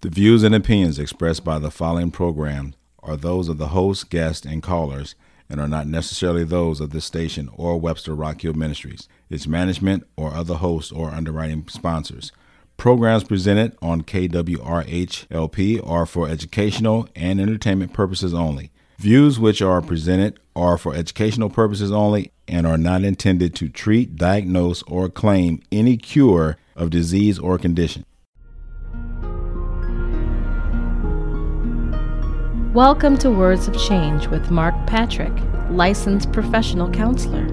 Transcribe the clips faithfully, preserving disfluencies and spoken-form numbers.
The views and opinions expressed by the following program are those of the host, guests, and callers and are not necessarily those of this station or Webster Rock Hill Ministries, its management, or other hosts or underwriting sponsors. Programs presented on K W R H L P are for educational and entertainment purposes only. Views which are presented are for educational purposes only and are not intended to treat, diagnose, or claim any cure of disease or condition. Welcome to Words of Change with Mark Patrick, licensed professional counselor.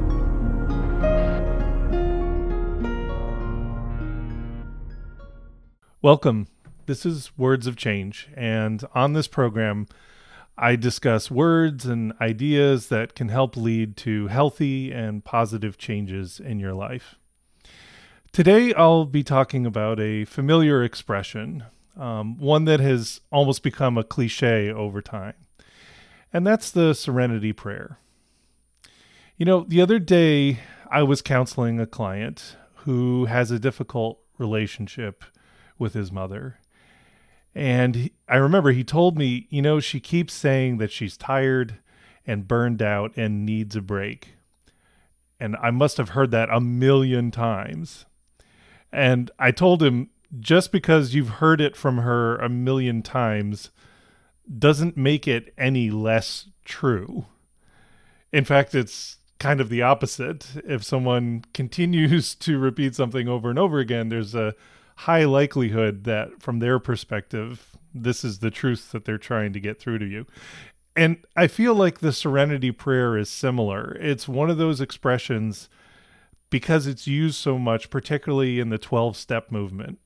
Welcome. This is Words of Change, and on this program, I discuss words and ideas that can help lead to healthy and positive changes in your life. Today, I'll be talking about a familiar expression, um, one that has almost become a cliche over time, and that's the Serenity Prayer. You know, the other day, I was counseling a client who has a difficult relationship with his mother. And he, I remember he told me, you know, she keeps saying that she's tired and burned out and needs a break. And I must have heard that a million times. And I told him, just because you've heard it from her a million times doesn't make it any less true. In fact, it's kind of the opposite. If someone continues to repeat something over and over again, there's a high likelihood that from their perspective, this is the truth that they're trying to get through to you. And I feel like the Serenity Prayer is similar. It's one of those expressions because it's used so much, particularly in the twelve-step movement.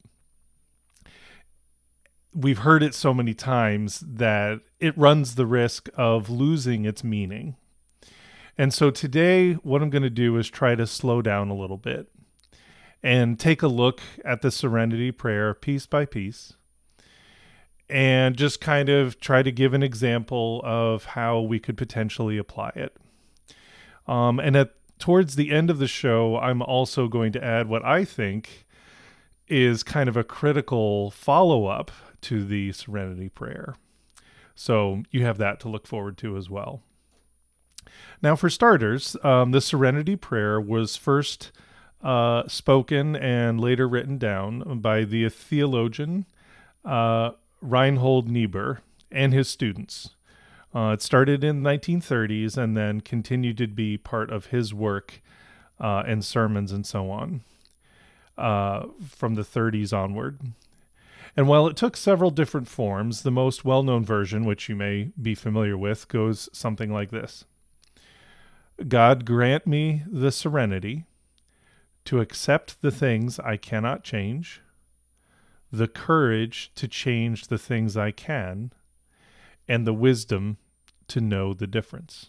We've heard it so many times that it runs the risk of losing its meaning. And so today, what I'm going to do is try to slow down a little bit and take a look at the Serenity Prayer piece by piece and just kind of try to give an example of how we could potentially apply it. Um, and at towards the end of the show, I'm also going to add what I think is kind of a critical follow-up to the Serenity Prayer. So you have that to look forward to as well. Now, for starters, um, the Serenity Prayer was first Uh, spoken and later written down by the theologian uh, Reinhold Niebuhr and his students. Uh, it started in the nineteen thirties and then continued to be part of his work uh, and sermons and so on uh, from the thirties onward. And while it took several different forms, the most well-known version, which you may be familiar with, goes something like this. God grant me the serenity to accept the things I cannot change, the courage to change the things I can, and the wisdom to know the difference.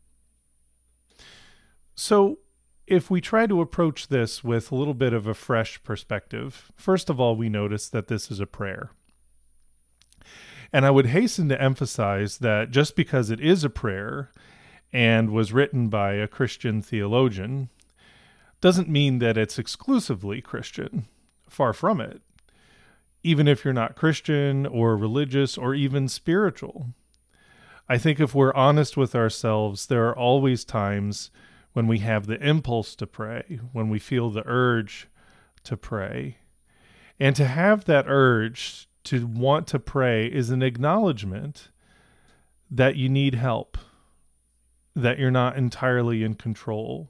So, if we try to approach this with a little bit of a fresh perspective, first of all, we notice that this is a prayer. And I would hasten to emphasize that just because it is a prayer and was written by a Christian theologian, doesn't mean that it's exclusively Christian. Far from it. Even if you're not Christian or religious or even spiritual. I think if we're honest with ourselves, there are always times when we have the impulse to pray, when we feel the urge to pray. And to have that urge to want to pray is an acknowledgement that you need help, that you're not entirely in control.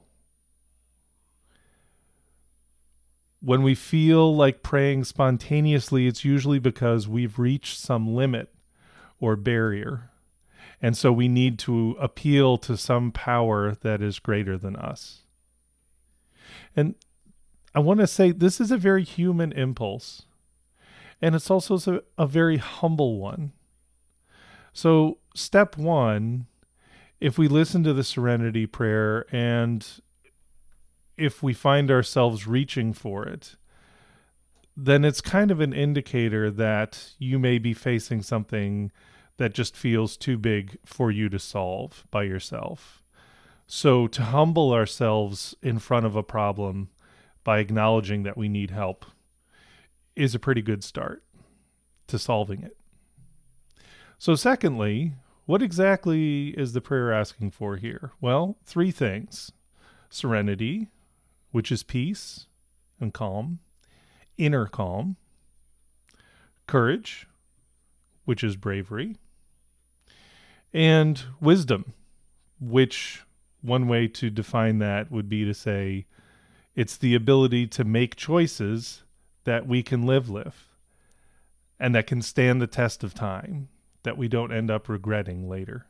When we feel like praying spontaneously, it's usually because we've reached some limit or barrier. And so we need to appeal to some power that is greater than us. And I want to say this is a very human impulse. And it's also a very humble one. So step one, if we listen to the Serenity Prayer and if we find ourselves reaching for it, then it's kind of an indicator that you may be facing something that just feels too big for you to solve by yourself. So to humble ourselves in front of a problem by acknowledging that we need help is a pretty good start. to solving it. So secondly, what exactly is the prayer asking for here? Well, three things. Serenity, which is peace and calm. Inner calm. Courage, which is bravery. And wisdom, which one way to define that would be to say it's the ability to make choices that we can live with and that can stand the test of time, that we don't end up regretting later.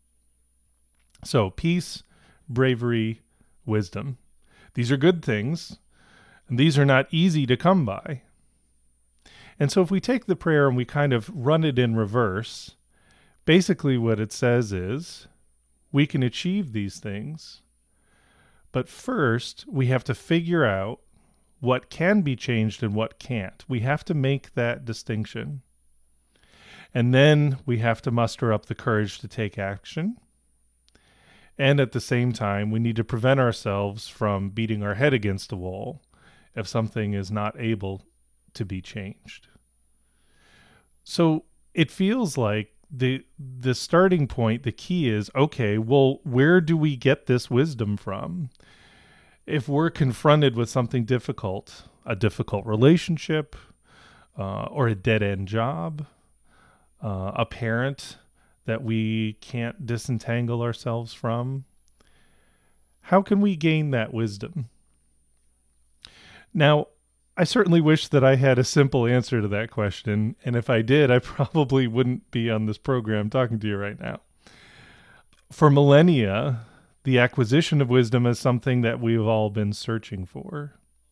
So peace, bravery, wisdom. These are good things, and these are not easy to come by. And so if we take the prayer and we kind of run it in reverse, basically what it says is we can achieve these things, but first we have to figure out what can be changed and what can't. We have to make that distinction. And then we have to muster up the courage to take action. And at the same time, we need to prevent ourselves from beating our head against a wall if something is not able to be changed. So it feels like the the starting point, the key is, okay, well, where do we get this wisdom from? If we're confronted with something difficult, a difficult relationship, uh, or a dead-end job, uh, a parent that we can't disentangle ourselves from, how can we gain that wisdom? Now, I certainly wish that I had a simple answer to that question, and if I did, I probably wouldn't be on this program talking to you right now. For millennia, the acquisition of wisdom is something that we've all been searching for.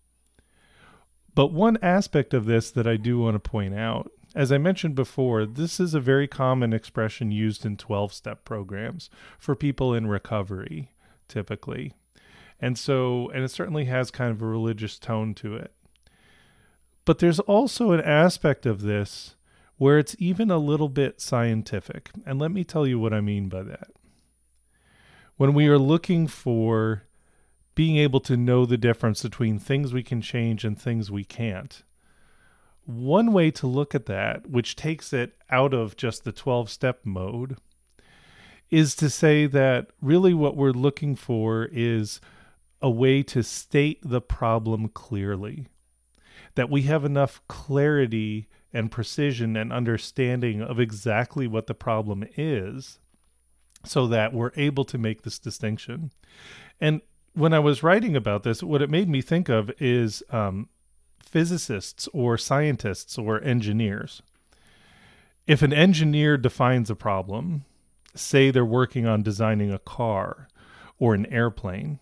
But one aspect of this that I do want to point out, as I mentioned before, this is a very common expression used in twelve-step programs for people in recovery, typically. And so, and it certainly has kind of a religious tone to it. But there's also an aspect of this where it's even a little bit scientific. And let me tell you what I mean by that. When we are looking for being able to know the difference between things we can change and things we can't, one way to look at that, which takes it out of just the twelve-step mode, is to say that really what we're looking for is a way to state the problem clearly. That we have enough clarity and precision and understanding of exactly what the problem is so that we're able to make this distinction. And when I was writing about this, what it made me think of is um, physicists or scientists or engineers. If an engineer defines a problem, say they're working on designing a car or an airplane,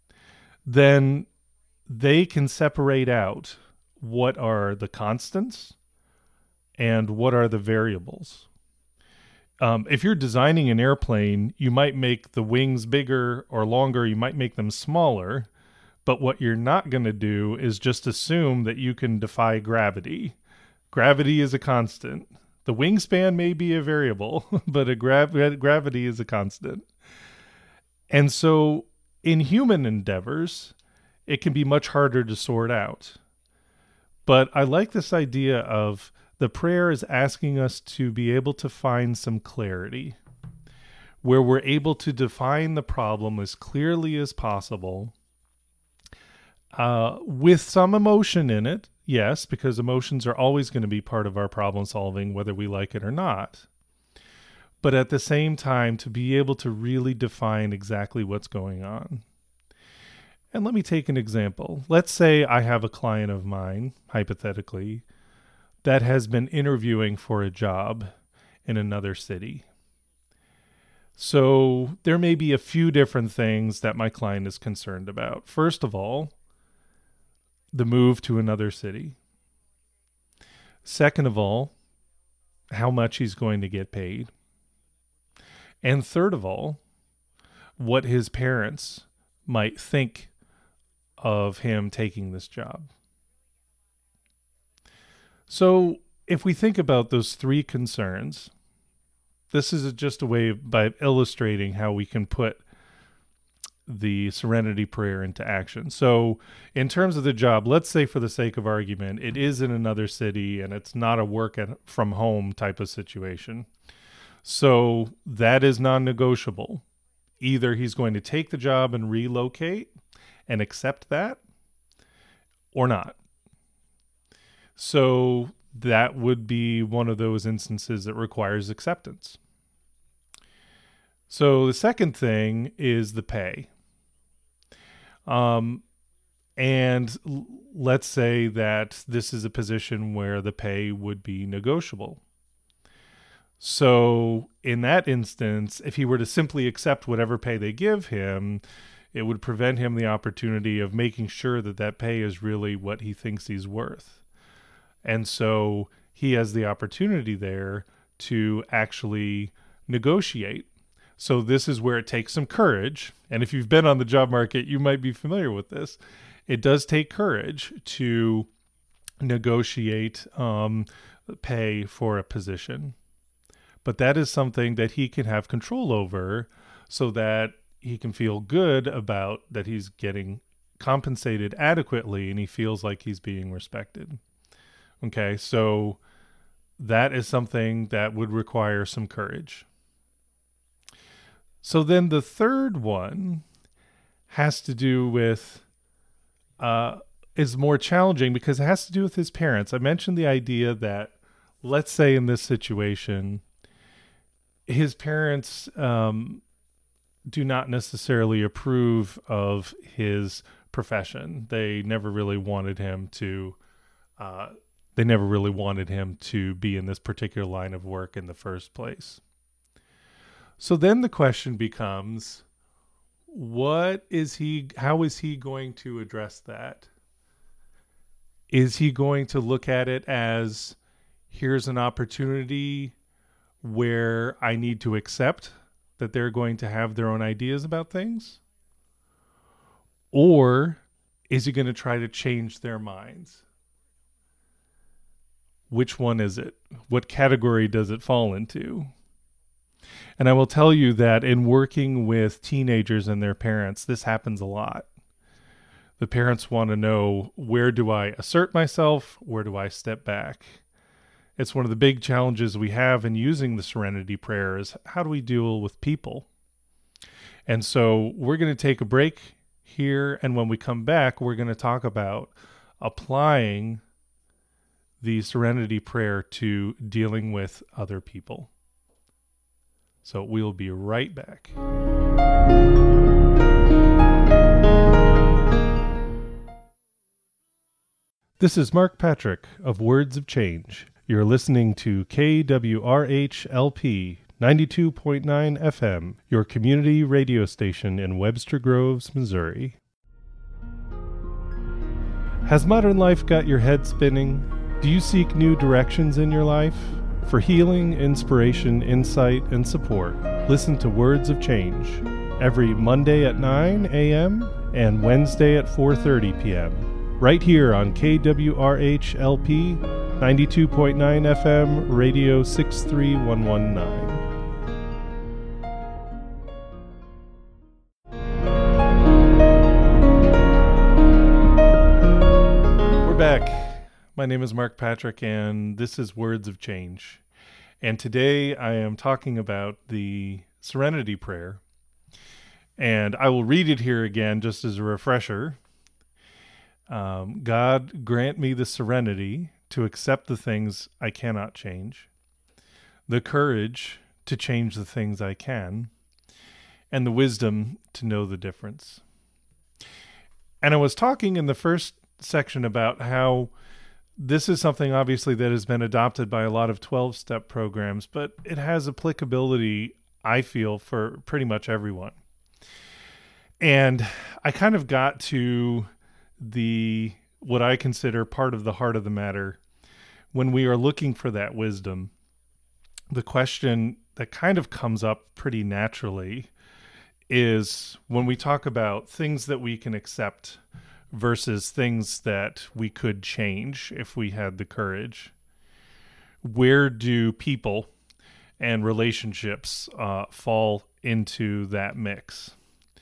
then they can separate out what are the constants and what are the variables. Um, if you're designing an airplane, you might make the wings bigger or longer, you might make them smaller, but what you're not going to do is just assume that you can defy gravity. Gravity is a constant. The wingspan may be a variable, but a gra- gravity is a constant. And so in human endeavors, it can be much harder to sort out. But I like this idea of the prayer is asking us to be able to find some clarity, where we're able to define the problem as clearly as possible, uh, with some emotion in it, yes, because emotions are always going to be part of our problem solving, whether we like it or not. But at the same time, to be able to really define exactly what's going on. And let me take an example. Let's say I have a client of mine, hypothetically, that has been interviewing for a job in another city. So there may be a few different things that my client is concerned about. First of all, the move to another city. Second of all, how much he's going to get paid. And third of all, what his parents might think of him taking this job. So if we think about those three concerns, this is just a way by illustrating how we can put the serenity prayer into action. So in terms of the job, let's say for the sake of argument, it is in another city and it's not a work at, from home type of situation. So that is non-negotiable. Either he's going to take the job and relocate and accept that, or not. So that would be one of those instances that requires acceptance. So the second thing is the pay. Um, and l- let's say that this is a position where the pay would be negotiable. So in that instance, if he were to simply accept whatever pay they give him, it would prevent him the opportunity of making sure that that pay is really what he thinks he's worth. And so he has the opportunity there to actually negotiate. So this is where it takes some courage. And if you've been on the job market, you might be familiar with this. It does take courage to negotiate um, pay for a position. But that is something that he can have control over so that he can feel good about that he's getting compensated adequately and he feels like he's being respected. Okay, so that is something that would require some courage. So then the third one has to do with, uh, is more challenging because it has to do with his parents. I mentioned the idea that, let's say in this situation, his parents um, do not necessarily approve of his profession. They never really wanted him to, uh, they never really wanted him to be in this particular line of work in the first place. So then the question becomes, what is he, how is he going to address that? Is he going to look at it as, here's an opportunity where I need to accept that they're going to have their own ideas about things? Or is he going to try to change their minds? Which one is it? What category does it fall into? And I will tell you that in working with teenagers and their parents, this happens a lot. The parents want to know, where do I assert myself? Where do I step back? It's one of the big challenges we have in using the Serenity Prayer is, how do we deal with people? And so we're going to take a break here, and when we come back, we're going to talk about applying the Serenity Prayer to dealing with other people. So we'll be right back. This is Mark Patrick of Words of Change. You're listening to K W R H L P ninety-two point nine F M, your community radio station in Webster Groves, Missouri. Has modern life got your head spinning? Do you seek new directions in your life? For healing, inspiration, insight, and support, listen to Words of Change every Monday at nine a.m. and Wednesday at four thirty p.m. right here on K W R H L P ninety-two point nine F M Radio six three one one nine. We're back. My name is Mark Patrick, and this is Words of Change. And today I am talking about the Serenity Prayer. And I will read it here again just as a refresher. Um, God, grant me the serenity to accept the things I cannot change, the courage to change the things I can, and the wisdom to know the difference. And I was talking in the first section about how this is something obviously that has been adopted by a lot of twelve-step programs, but it has applicability, I feel, for pretty much everyone. And I kind of got to the what I consider part of the heart of the matter when we are looking for that wisdom. The question that kind of comes up pretty naturally is when we talk about things that we can accept versus things that we could change if we had the courage. Where do people and relationships uh, fall into that mix?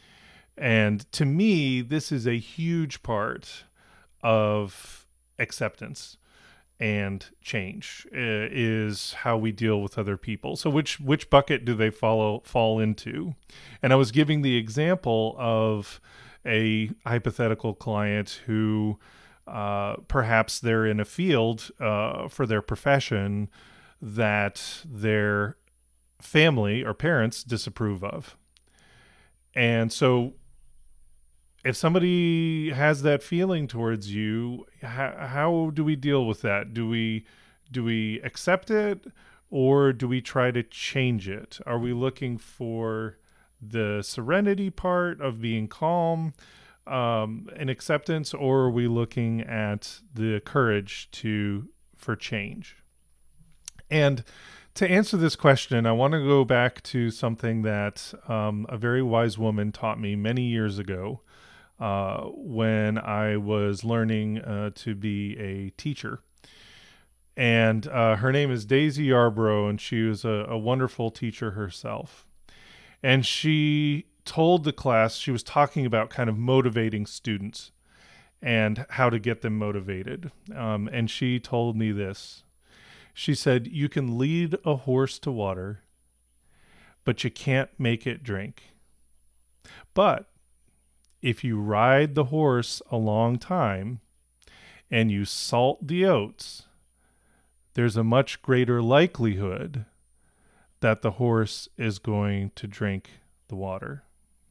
And to me, this is a huge part of acceptance and change, uh, is how we deal with other people. So which which bucket do they follow fall into? And I was giving the example of a hypothetical client who uh, perhaps they're in a field uh, for their profession that their family or parents disapprove of. And so if somebody has that feeling towards you, how, how do we deal with that? Do we do we accept it, or do we try to change it? Are we looking for the serenity part of being calm um, and acceptance, or are we looking at the courage to for change? And to answer this question, I want to go back to something that um, a very wise woman taught me many years ago. Uh, when I was learning uh, to be a teacher. And uh, her name is Daisy Yarbrough, and she was a, a wonderful teacher herself. And she told the class, she was talking about kind of motivating students and how to get them motivated. Um, and she told me this. She said, "You can lead a horse to water, but you can't make it drink. But if you ride the horse a long time and you salt the oats, there's a much greater likelihood that the horse is going to drink the water."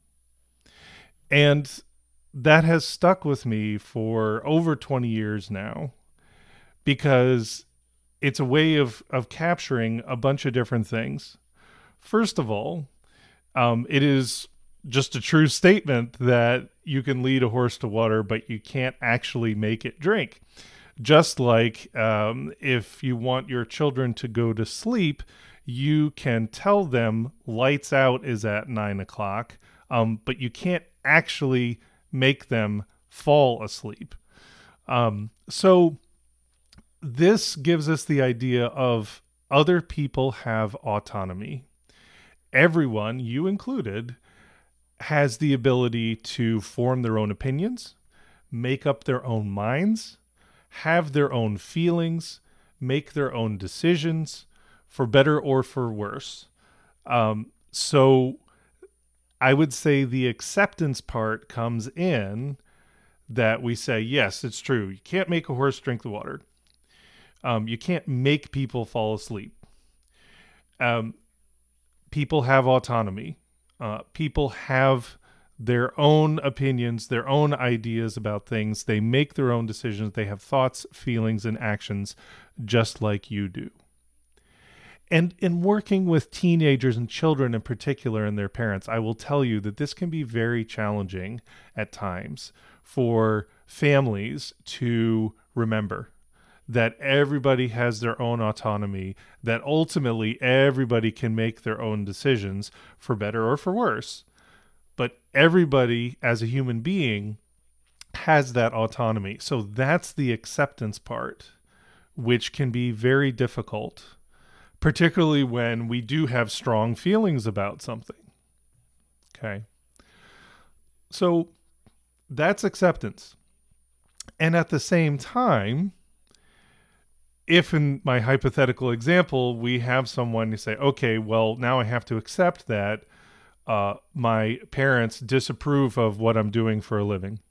And that has stuck with me for over twenty years now, because it's a way of, of capturing a bunch of different things. First of all, um, it is just a true statement that you can lead a horse to water, but you can't actually make it drink. Just like um, if you want your children to go to sleep, you can tell them lights out is at nine o'clock, um, but you can't actually make them fall asleep. Um, so this gives us the idea of other people have autonomy. Everyone, you included, has the ability to form their own opinions, make up their own minds, have their own feelings, make their own decisions, for better or for worse. Um, so I would say the acceptance part comes in that we say, yes, it's true. You can't make a horse drink the water. Um, you can't make people fall asleep. Um, people have autonomy. Uh, people have their own opinions, their own ideas about things. They make their own decisions. They have thoughts, feelings, and actions just like you do. And in working with teenagers and children in particular and their parents, I will tell you that this can be very challenging at times for families to remember that everybody has their own autonomy, that ultimately everybody can make their own decisions for better or for worse. But everybody as a human being has that autonomy. So that's the acceptance part, which can be very difficult, particularly when we do have strong feelings about something. Okay. So that's acceptance. And at the same time, if in my hypothetical example, we have someone who say, okay, well, now I have to accept that uh, my parents disapprove of what I'm doing for a living.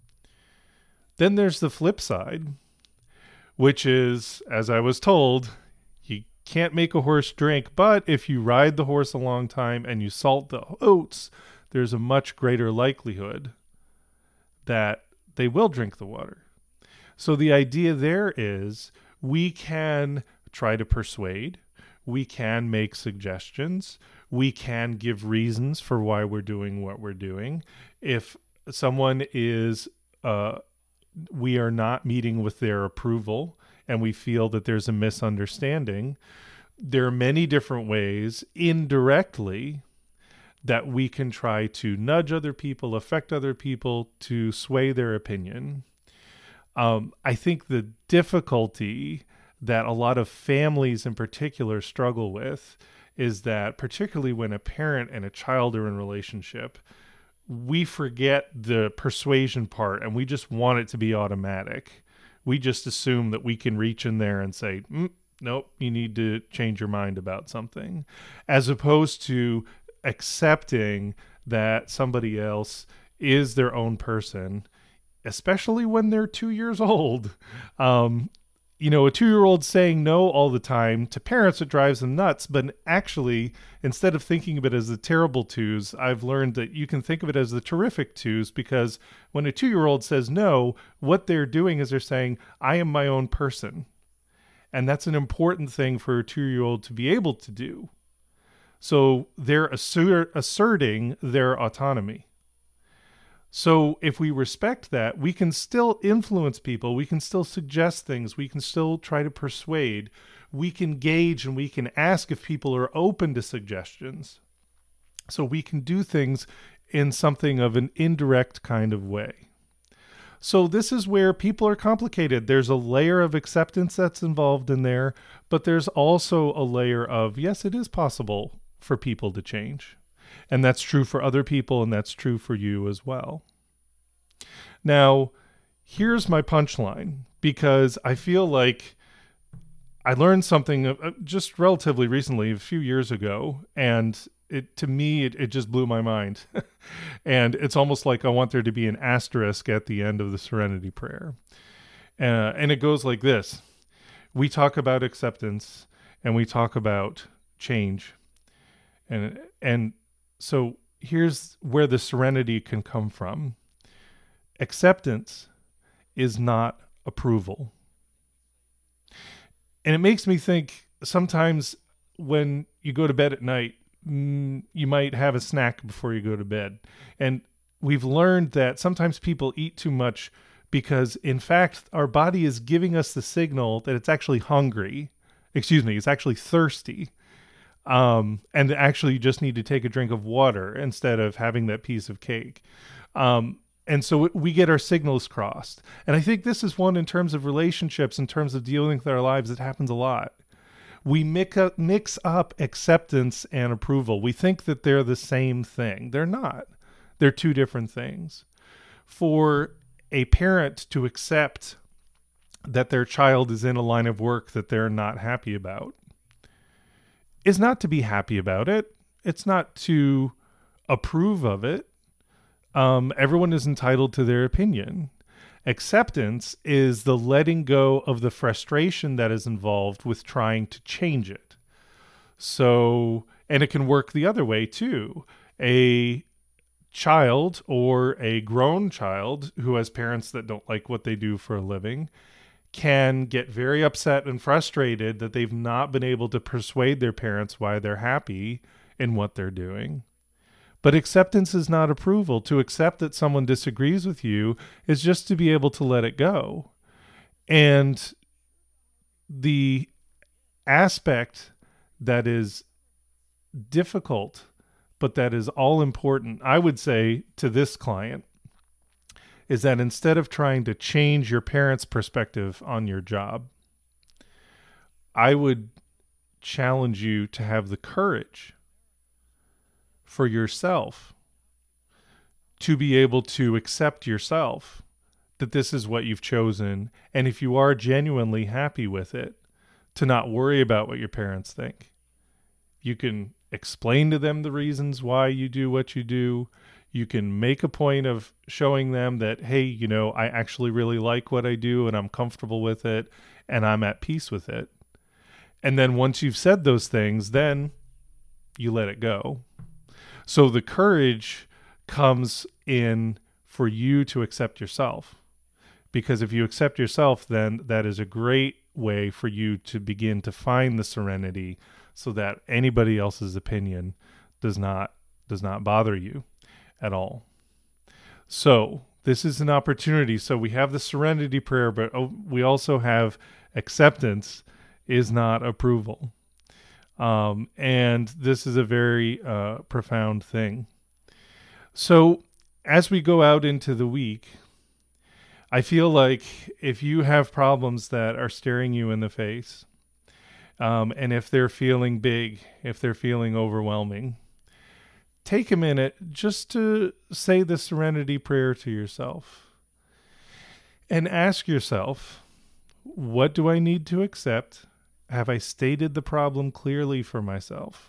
Then there's the flip side, which is, as I was told, you can't make a horse drink, but if you ride the horse a long time and you salt the oats, there's a much greater likelihood that they will drink the water. So the idea there is, we can try to persuade, we can make suggestions, we can give reasons for why we're doing what we're doing. If someone is, uh, we are not meeting with their approval and we feel that there's a misunderstanding, there are many different ways indirectly that we can try to nudge other people, affect other people, to sway their opinion. Um, I think the difficulty that a lot of families in particular struggle with is that, particularly when a parent and a child are in relationship, we forget the persuasion part and we just want it to be automatic. We just assume that we can reach in there and say, mm, nope, you need to change your mind about something, as opposed to accepting that somebody else is their own person, especially when they're two years old. Um, you know, a two-year-old saying no all the time, to parents it drives them nuts, but actually, instead of thinking of it as the terrible twos, I've learned that you can think of it as the terrific twos, because when a two-year-old says no, what they're doing is they're saying, I am my own person. And that's an important thing for a two-year-old to be able to do. So they're assert- asserting their autonomy. So if we respect that, we can still influence people. We can still suggest things. We can still try to persuade. We can gauge and we can ask if people are open to suggestions. So we can do things in something of an indirect kind of way. So this is where people are complicated. There's a layer of acceptance that's involved in there, but there's also a layer of, yes, it is possible for people to change. And that's true for other people, and that's true for you as well. Now, here's my punchline, because I feel like I learned something just relatively recently, a few years ago, and it to me, it, it just blew my mind. And it's almost like I want there to be an asterisk at the end of the Serenity Prayer. Uh, and it goes like this. We talk about acceptance, and we talk about change. And and so here's where the serenity can come from. Acceptance is not approval. And it makes me think sometimes when you go to bed at night, mm, you might have a snack before you go to bed. And we've learned that sometimes people eat too much because, in fact, our body is giving us the signal that it's actually hungry. Excuse me, it's actually thirsty. Um, and actually you just need to take a drink of water instead of having that piece of cake. Um, and so we get our signals crossed. And I think this is one in terms of relationships, in terms of dealing with our lives, it happens a lot. We mix up, mix up acceptance and approval. We think that they're the same thing. They're not. They're two different things. For a parent to accept that their child is in a line of work that they're not happy about is not to be happy about it. It's not to approve of it. Um, everyone is entitled to their opinion. Acceptance is the letting go of the frustration that is involved with trying to change it. So, and it can work the other way too. A child or a grown child who has parents that don't like what they do for a living can get very upset and frustrated that they've not been able to persuade their parents why they're happy in what they're doing. But acceptance is not approval. To accept that someone disagrees with you is just to be able to let it go. And the aspect that is difficult, but that is all important, I would say to this client, is that instead of trying to change your parents' perspective on your job, I would challenge you to have the courage for yourself to be able to accept yourself, that this is what you've chosen. And if you are genuinely happy with it, to not worry about what your parents think. You can explain to them the reasons why you do what you do. You can make a point of showing them that, hey, you know, I actually really like what I do and I'm comfortable with it and I'm at peace with it. And then once you've said those things, then you let it go. So the courage comes in for you to accept yourself. Because if you accept yourself, then that is a great way for you to begin to find the serenity so that anybody else's opinion does not does not bother you at all. So this is an opportunity. So we have the serenity prayer, but we also have acceptance is not approval. Um, and this is a very uh, profound thing. So as we go out into the week, I feel like if you have problems that are staring you in the face, um, and if they're feeling big, if they're feeling overwhelming, take a minute just to say the serenity prayer to yourself and ask yourself, what do I need to accept? Have I stated the problem clearly for myself?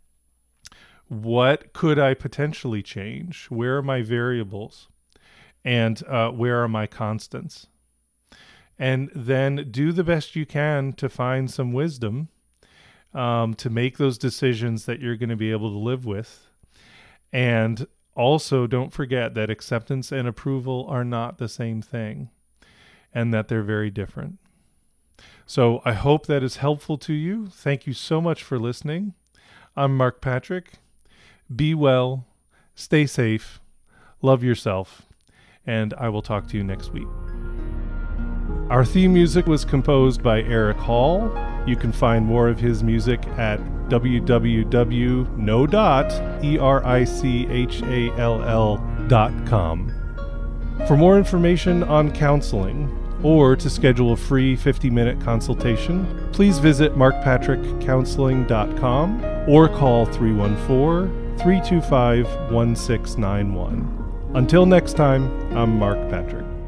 What could I potentially change? Where are my variables? And uh, where are my constants? And then do the best you can to find some wisdom um, to make those decisions that you're going to be able to live with. And also don't forget that acceptance and approval are not the same thing and that they're very different. So I hope that is helpful to you. Thank you so much for listening. I'm Mark Patrick. Be well, stay safe, love yourself, and I will talk to you next week. Our theme music was composed by Eric Hall. You can find more of his music at w w w dot no dot ericchall dot com. For more information on counseling or to schedule a free fifty-minute consultation, please visit mark patrick counseling dot com or call three one four, three two five, one six nine one. Until next time, I'm Mark Patrick.